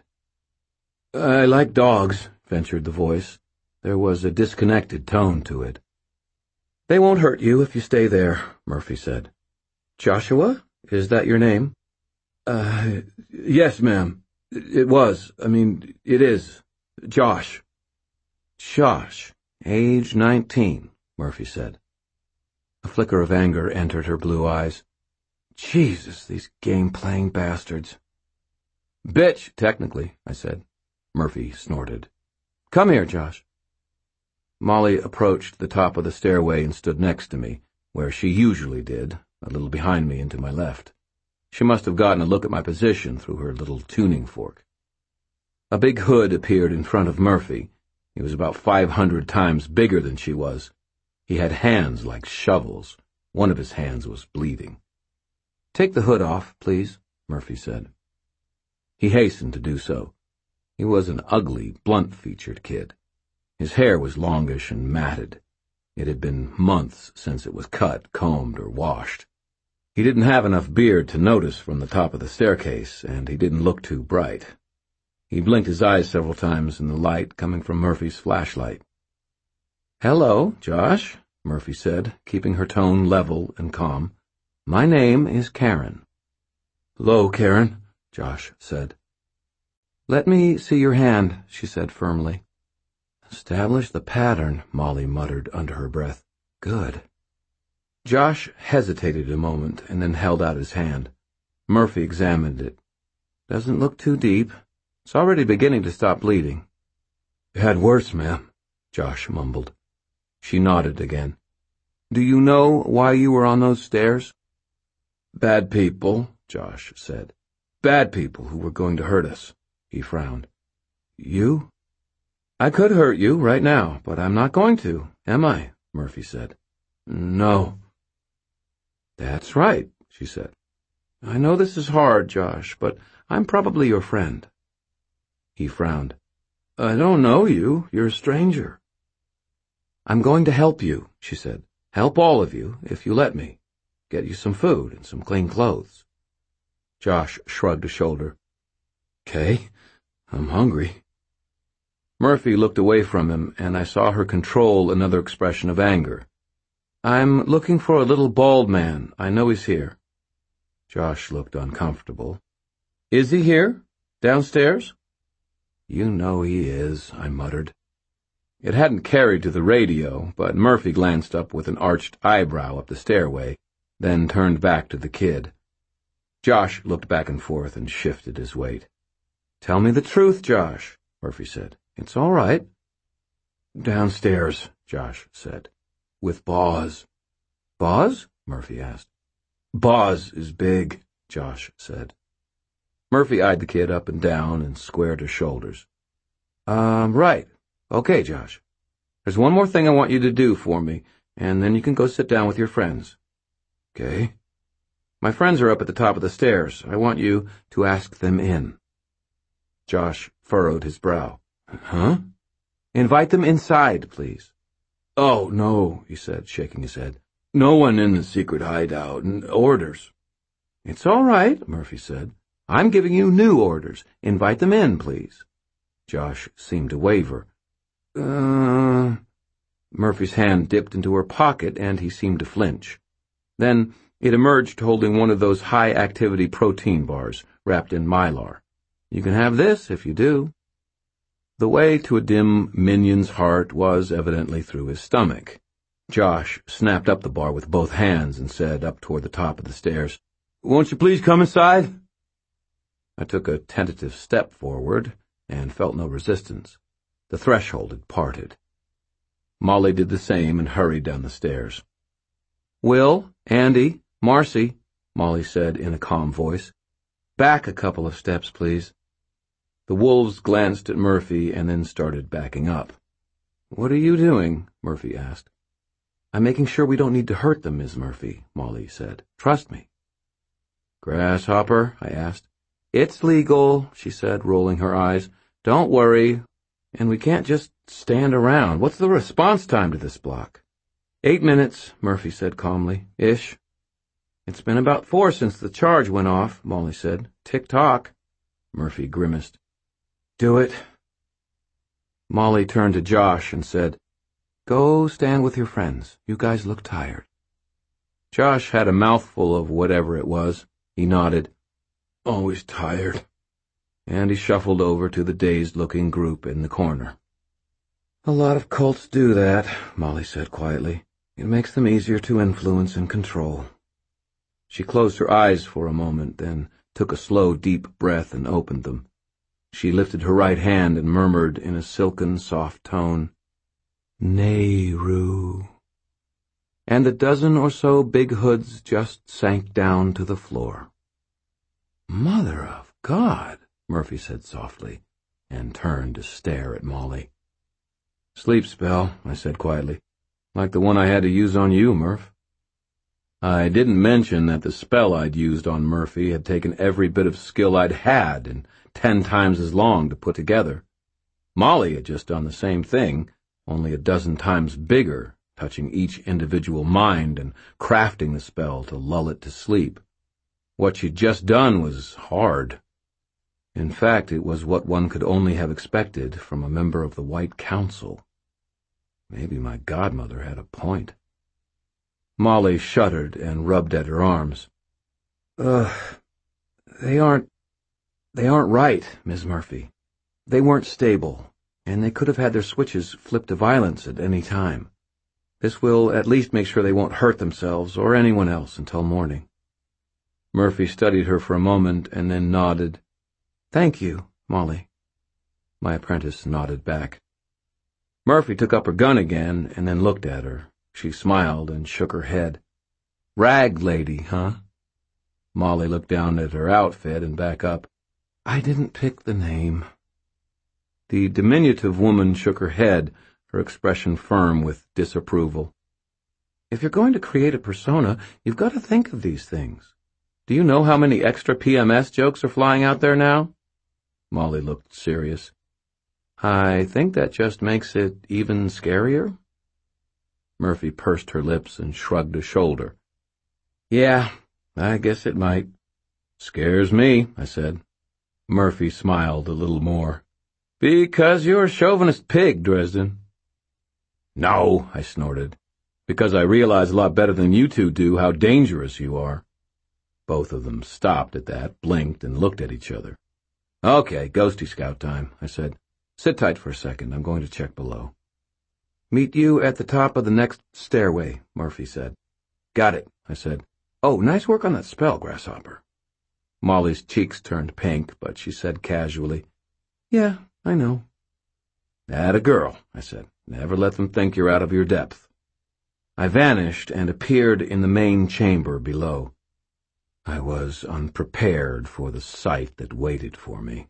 "I like dogs," ventured the voice. There was a disconnected tone to it. "They won't hurt you if you stay there," Murphy said. "Joshua? Is that your name?" Uh, yes, ma'am. It was. I mean, it is. Josh." "Josh, age nineteen," Murphy said. A flicker of anger entered her blue eyes. Jesus, these game-playing bastards. Bitch, technically, I said. Murphy snorted. Come here, Josh. Molly approached the top of the stairway and stood next to me, where she usually did, a little behind me and to my left. She must have gotten a look at my position through her little tuning fork. A big hood appeared in front of Murphy. He was about five hundred times bigger than she was. He had hands like shovels. One of his hands was bleeding. Take the hood off, please, Murphy said. He hastened to do so. He was an ugly, blunt-featured kid. His hair was longish and matted. It had been months since it was cut, combed, or washed. He didn't have enough beard to notice from the top of the staircase, and he didn't look too bright. He blinked his eyes several times in the light coming from Murphy's flashlight. Hello, Josh, Murphy said, keeping her tone level and calm. My name is Karen. Hello, Karen, Josh said. Let me see your hand, she said firmly. Establish the pattern, Molly muttered under her breath. Good. Josh hesitated a moment and then held out his hand. Murphy examined it. Doesn't look too deep. It's already beginning to stop bleeding. It had worse, ma'am, Josh mumbled. She nodded again. Do you know why you were on those stairs? Bad people, Josh said. Bad people who were going to hurt us. He frowned. You? I could hurt you right now, but I'm not going to, am I? Murphy said. No. That's right, she said. I know this is hard, Josh, but I'm probably your friend. He frowned. I don't know you. You're a stranger. I'm going to help you, she said. Help all of you, if you let me. Get you some food and some clean clothes. Josh shrugged a shoulder. Okay, I'm hungry. Murphy looked away from him, and I saw her control another expression of anger. I'm looking for a little bald man. I know he's here. Josh looked uncomfortable. Is he here? Downstairs? You know he is, I muttered. It hadn't carried to the radio, but Murphy glanced up with an arched eyebrow up the stairway, then turned back to the kid. Josh looked back and forth and shifted his weight. Tell me the truth, Josh, Murphy said. It's all right. Downstairs, Josh said. With Boz. Boz? Murphy asked. Boz is big, Josh said. Murphy eyed the kid up and down and squared her shoulders. Um, right. Okay, Josh. There's one more thing I want you to do for me, and then you can go sit down with your friends. Okay. My friends are up at the top of the stairs. I want you to ask them in. Josh furrowed his brow. Huh? Invite them inside, please. Oh, no, he said, shaking his head. No one in the secret hideout. Orders. It's all right, Murphy said. I'm giving you new orders. Invite them in, please. Josh seemed to waver. Uh... Murphy's hand dipped into her pocket, and he seemed to flinch. Then it emerged holding one of those high-activity protein bars, wrapped in Mylar. You can have this if you do. The way to a dim minion's heart was evidently through his stomach. Josh snapped up the bar with both hands and said up toward the top of the stairs, Won't you please come inside? I took a tentative step forward and felt no resistance. The threshold had parted. Molly did the same and hurried down the stairs. Will, Andy, Marcy, Molly said in a calm voice. Back a couple of steps, please. The wolves glanced at Murphy and then started backing up. What are you doing? Murphy asked. I'm making sure we don't need to hurt them, Miss Murphy, Molly said. Trust me. Grasshopper? I asked. It's legal, she said, rolling her eyes. Don't worry. And we can't just stand around. What's the response time to this block? Eight minutes, Murphy said calmly. Ish. It's been about four since the charge went off, Molly said. Tick-tock. Murphy grimaced. Do it. Molly turned to Josh and said, Go stand with your friends. You guys look tired. Josh had a mouthful of whatever it was. He nodded. Always tired. And he shuffled over to the dazed-looking group in the corner. A lot of cults do that, Molly said quietly. It makes them easier to influence and control. She closed her eyes for a moment, then took a slow, deep breath, and opened them. She lifted her right hand and murmured in a silken, soft tone, "Nehru." And a dozen or so big hoods just sank down to the floor. "Mother of God," Murphy said softly, and turned to stare at Molly. "Sleep spell," I said quietly. "Like the one I had to use on you, Murph." I didn't mention that the spell I'd used on Murphy had taken every bit of skill I'd had and ten times as long to put together. Molly had just done the same thing, only a dozen times bigger, touching each individual mind and crafting the spell to lull it to sleep. What she'd just done was hard. In fact, it was what one could only have expected from a member of the White Council. Maybe my godmother had a point. Molly shuddered and rubbed at her arms. Ugh, they aren't, they aren't right, Miss Murphy. They weren't stable, and they could have had their switches flipped to violence at any time. This will at least make sure they won't hurt themselves or anyone else until morning. Murphy studied her for a moment and then nodded. Thank you, Molly. My apprentice nodded back. Murphy took up her gun again and then looked at her. She smiled and shook her head. Rag lady, huh? Molly looked down at her outfit and back up. I didn't pick the name. The diminutive woman shook her head, her expression firm with disapproval. If you're going to create a persona, you've got to think of these things. Do you know how many extra P M S jokes are flying out there now? Molly looked serious. I think that just makes it even scarier. Murphy pursed her lips and shrugged a shoulder. Yeah, I guess it might. Scares me, I said. Murphy smiled a little more. Because you're a chauvinist pig, Dresden. No, I snorted. Because I realize a lot better than you two do how dangerous you are. Both of them stopped at that, blinked, and looked at each other. Okay, Ghosty Scout time, I said. Sit tight for a second. I'm going to check below. Meet you at the top of the next stairway, Murphy said. Got it, I said. Oh, nice work on that spell, Grasshopper. Molly's cheeks turned pink, but she said casually, Yeah, I know. Atta girl, I said. Never let them think you're out of your depth. I vanished and appeared in the main chamber below. I was unprepared for the sight that waited for me.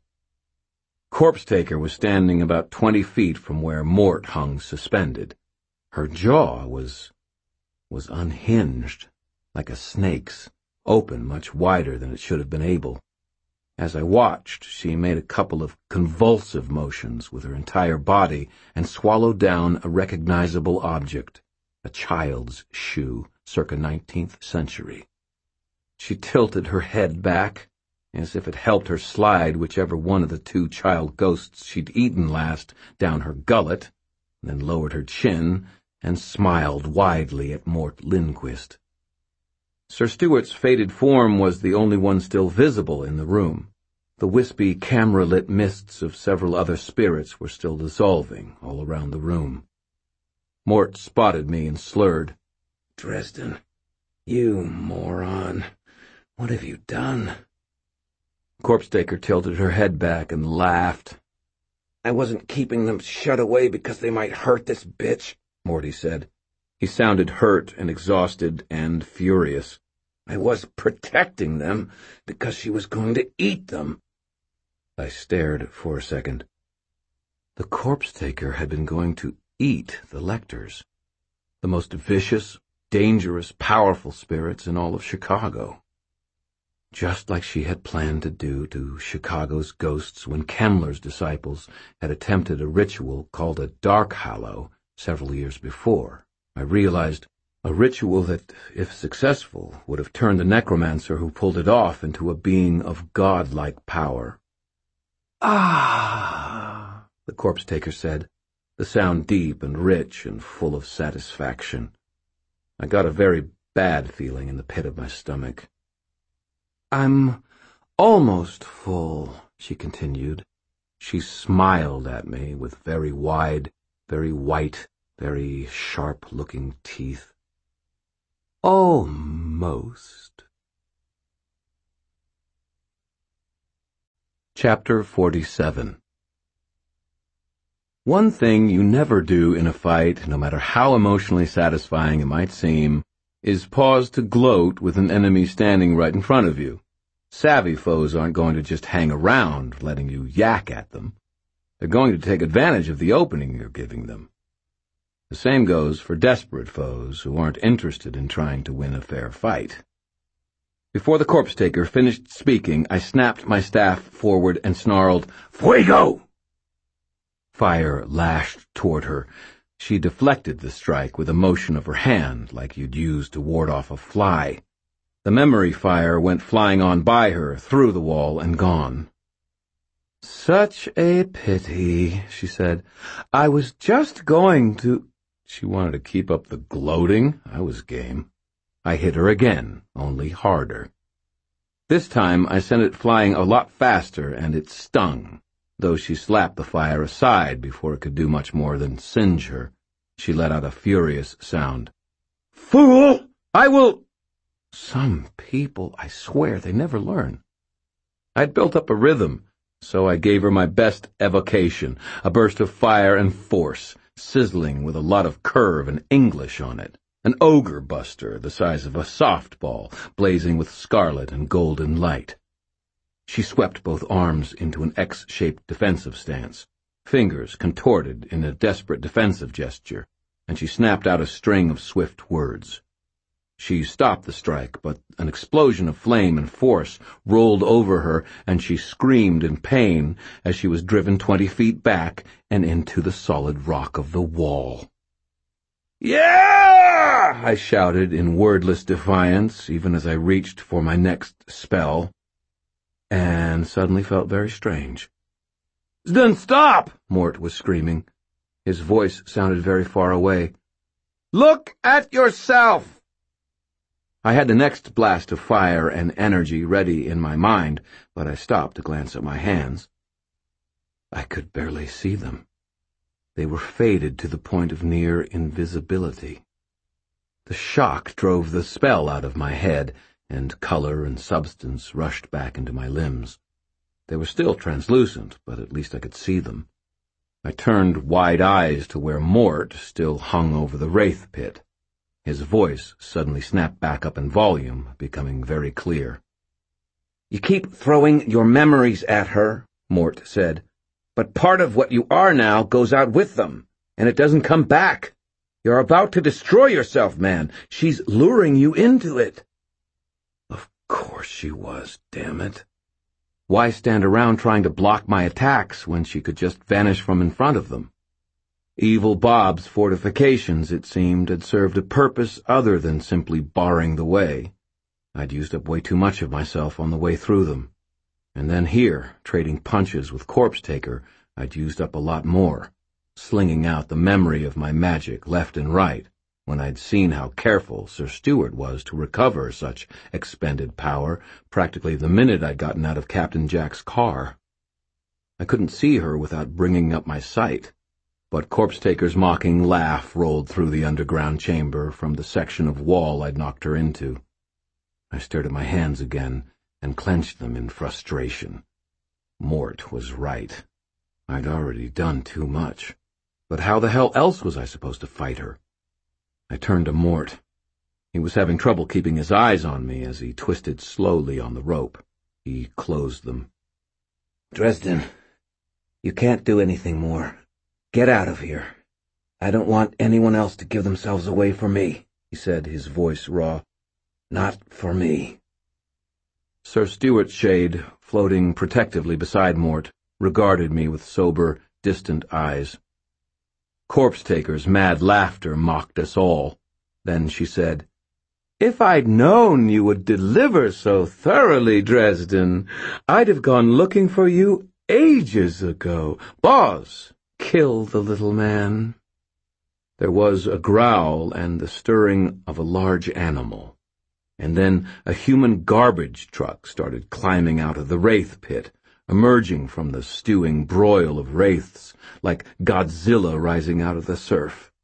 Corpse Taker was standing about twenty feet from where Mort hung suspended. Her jaw was, was unhinged, like a snake's, open much wider than it should have been able. As I watched, she made a couple of convulsive motions with her entire body and swallowed down a recognizable object, a child's shoe, circa nineteenth century. She tilted her head back, as if it helped her slide whichever one of the two child ghosts she'd eaten last down her gullet, then lowered her chin and smiled widely at Mort Lindquist. Sir Stuart's faded form was the only one still visible in the room. The wispy, camera-lit mists of several other spirits were still dissolving all around the room. Mort spotted me and slurred, Dresden, you moron. What have you done? Corpse Taker tilted her head back and laughed. I wasn't keeping them shut away because they might hurt this bitch, Morty said. He sounded hurt and exhausted and furious. I was protecting them because she was going to eat them. I stared for a second. The Corpse Taker had been going to eat the Lecters, the most vicious, dangerous, powerful spirits in all of Chicago. Just like she had planned to do to Chicago's ghosts when Kemmler's disciples had attempted a ritual called a Dark Hallow several years before. I realized a ritual that, if successful, would have turned the necromancer who pulled it off into a being of godlike power. Ah, the Corpse Taker said, the sound deep and rich and full of satisfaction. I got a very bad feeling in the pit of my stomach. I'm almost full, she continued. She smiled at me with very wide, very white, very sharp-looking teeth. Almost. Chapter forty-seven. One thing you never do in a fight, no matter how emotionally satisfying it might seem, is pause to gloat with an enemy standing right in front of you. Savvy foes aren't going to just hang around, letting you yak at them. They're going to take advantage of the opening you're giving them. The same goes for desperate foes who aren't interested in trying to win a fair fight. Before the corpse taker finished speaking, I snapped my staff forward and snarled, "Fuego!" Fire lashed toward her. She deflected the strike with a motion of her hand, like you'd use to ward off a fly. The memory fire went flying on by her, through the wall, and gone. "Such a pity," she said. "I was just going to—" She wanted to keep up the gloating. I was game. I hit her again, only harder. This time I sent it flying a lot faster, and it stung, though she slapped the fire aside before it could do much more than singe her. She let out a furious sound. "Fool! I will—" Some people, I swear, they never learn. I'd built up a rhythm, so I gave her my best evocation, a burst of fire and force, sizzling with a lot of curve and English on it. An ogre buster the size of a softball, blazing with scarlet and golden light. She swept both arms into an X-shaped defensive stance, fingers contorted in a desperate defensive gesture, and she snapped out a string of swift words. She stopped the strike, but an explosion of flame and force rolled over her, and she screamed in pain as she was driven twenty feet back and into the solid rock of the wall. "Yeah!" I shouted in wordless defiance, even as I reached for my next spell, and suddenly felt very strange. "Then stop!" Mort was screaming. His voice sounded very far away. "Look at yourself!" I had the next blast of fire and energy ready in my mind, but I stopped to glance at my hands. I could barely see them. They were faded to the point of near invisibility. The shock drove the spell out of my head, and color and substance rushed back into my limbs. They were still translucent, but at least I could see them. I turned wide eyes to where Mort still hung over the wraith pit. His voice suddenly snapped back up in volume, becoming very clear. "You keep throwing your memories at her," Mort said. "But part of what you are now goes out with them, and it doesn't come back. You're about to destroy yourself, man. She's luring you into it." Of course she was, damn it. Why stand around trying to block my attacks when she could just vanish from in front of them? Evil Bob's fortifications, it seemed, had served a purpose other than simply barring the way. I'd used up way too much of myself on the way through them. And then here, trading punches with Corpse Taker, I'd used up a lot more, slinging out the memory of my magic left and right, when I'd seen how careful Sir Stuart was to recover such expended power practically the minute I'd gotten out of Captain Jack's car. I couldn't see her without bringing up my sight, but Corpse Taker's mocking laugh rolled through the underground chamber from the section of wall I'd knocked her into. I stared at my hands again, and clenched them in frustration. Mort was right. I'd already done too much. But how the hell else was I supposed to fight her? I turned to Mort. He was having trouble keeping his eyes on me as he twisted slowly on the rope. He closed them. "Dresden, you can't do anything more. Get out of here. I don't want anyone else to give themselves away for me," he said, his voice raw. "Not for me." Sir Stuart's shade, floating protectively beside Mort, regarded me with sober, distant eyes. Corpse Taker's mad laughter mocked us all. Then she said, "If I'd known you would deliver so thoroughly, Dresden, I'd have gone looking for you ages ago. Boz, kill the little man." There was a growl and the stirring of a large animal. And then a human garbage truck started climbing out of the wraith pit, emerging from the stewing broil of wraiths, like Godzilla rising out of the surf.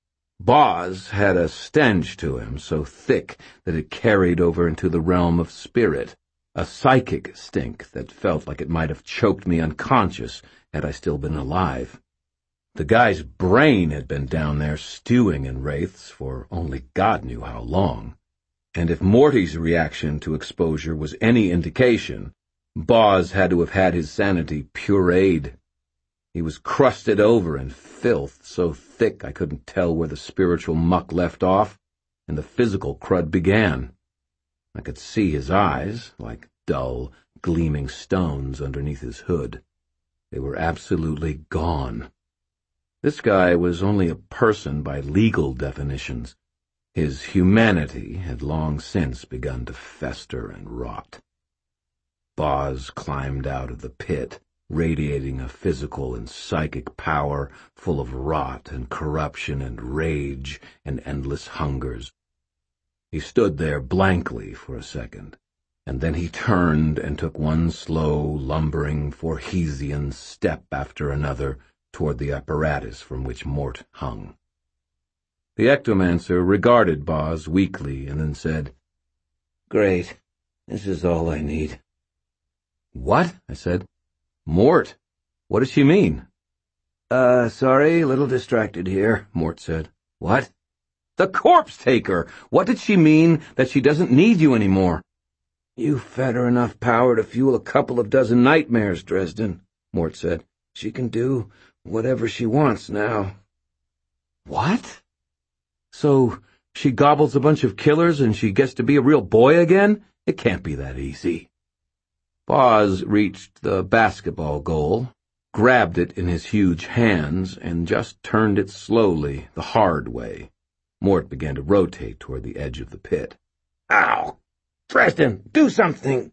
Boz had a stench to him so thick that it carried over into the realm of spirit, a psychic stink that felt like it might have choked me unconscious had I still been alive. The guy's brain had been down there stewing in wraiths for only God knew how long. And if Morty's reaction to exposure was any indication, Boz had to have had his sanity pureed. He was crusted over in filth so thick I couldn't tell where the spiritual muck left off and the physical crud began. I could see his eyes, like dull, gleaming stones underneath his hood. They were absolutely gone. This guy was only a person by legal definitions. His humanity had long since begun to fester and rot. Boz climbed out of the pit, radiating a physical and psychic power full of rot and corruption and rage and endless hungers. He stood there blankly for a second, and then he turned and took one slow, lumbering, Voorheesian step after another toward the apparatus from which Mort hung. The ectomancer regarded Boz weakly and then said, "Great. This is all I need." "What?" I said. "Mort, what does she mean?" Uh, sorry, a little distracted here," Mort said. "What?" "The corpse taker! What did she mean that she doesn't need you anymore?" "You fed her enough power to fuel a couple of dozen nightmares, Dresden," Mort said. "She can do whatever she wants now." "What? So she gobbles a bunch of killers and she gets to be a real boy again? It can't be that easy." Boz reached the basketball goal, grabbed it in his huge hands, and just turned it slowly, the hard way. Mort began to rotate toward the edge of the pit. "Ow! Dresden, do something!"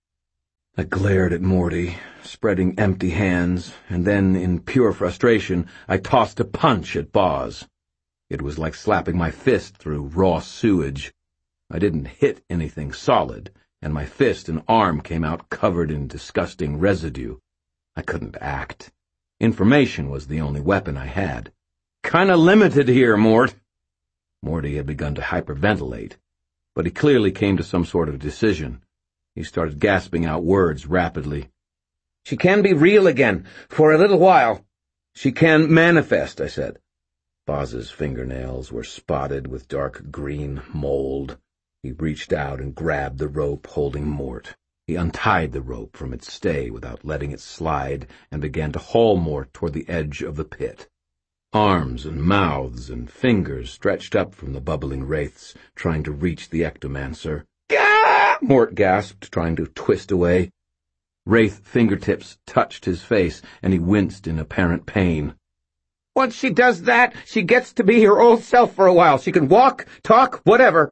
I glared at Morty, spreading empty hands, and then, in pure frustration, I tossed a punch at Boz. It was like slapping my fist through raw sewage. I didn't hit anything solid, and my fist and arm came out covered in disgusting residue. I couldn't act. Information was the only weapon I had. "Kinda limited here, Mort." Morty had begun to hyperventilate, but he clearly came to some sort of decision. He started gasping out words rapidly. "She can be real again, for a little while." "She can manifest," I said. Boz's fingernails were spotted with dark green mold. He reached out and grabbed the rope holding Mort. He untied the rope from its stay without letting it slide and began to haul Mort toward the edge of the pit. Arms and mouths and fingers stretched up from the bubbling wraiths, trying to reach the ectomancer. "Gah!" Mort gasped, trying to twist away. Wraith fingertips touched his face, and he winced in apparent pain. "Once she does that, she gets to be her old self for a while. She can walk, talk, whatever."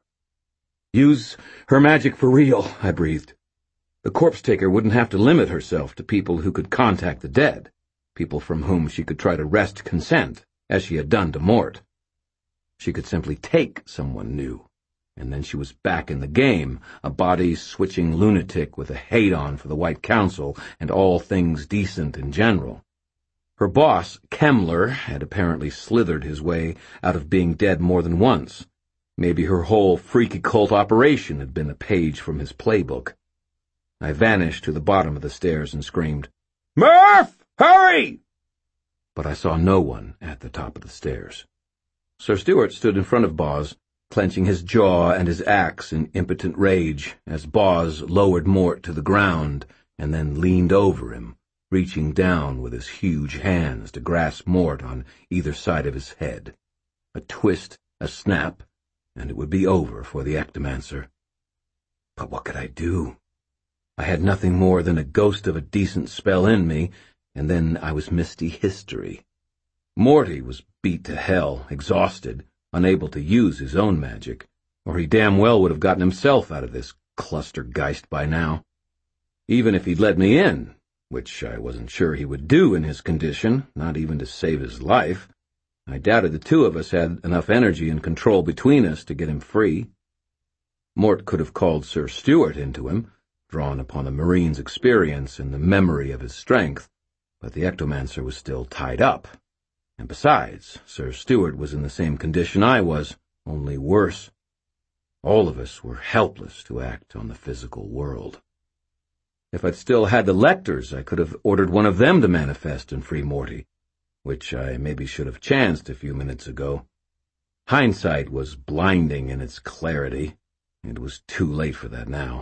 "Use her magic for real," I breathed. The corpse-taker wouldn't have to limit herself to people who could contact the dead, people from whom she could try to wrest consent, as she had done to Mort. She could simply take someone new, and then she was back in the game, a body-switching lunatic with a hate-on for the White Council and all things decent in general. Her boss, Kemmler, had apparently slithered his way out of being dead more than once. Maybe her whole freaky cult operation had been a page from his playbook. I vanished to the bottom of the stairs and screamed, "Murph! Hurry!" But I saw no one at the top of the stairs. Sir Stuart stood in front of Boz, clenching his jaw and his axe in impotent rage, as Boz lowered Mort to the ground and then leaned over him, reaching down with his huge hands to grasp Mort on either side of his head. A twist, a snap, and it would be over for the ectomancer. But what could I do? I had nothing more than a ghost of a decent spell in me, and then I was Misty History. Morty was beat to hell, exhausted, unable to use his own magic, or he damn well would have gotten himself out of this clustergeist by now. Even if he'd let me in, which I wasn't sure he would do in his condition, not even to save his life, I doubted the two of us had enough energy and control between us to get him free. Mort could have called Sir Stuart into him, drawn upon the Marine's experience and the memory of his strength, but the ectomancer was still tied up. And besides, Sir Stuart was in the same condition I was, only worse. All of us were helpless to act on the physical world. If I'd still had the Lecters, I could have ordered one of them to manifest and free Morty, which I maybe should have chanced a few minutes ago. Hindsight was blinding in its clarity. It was too late for that now.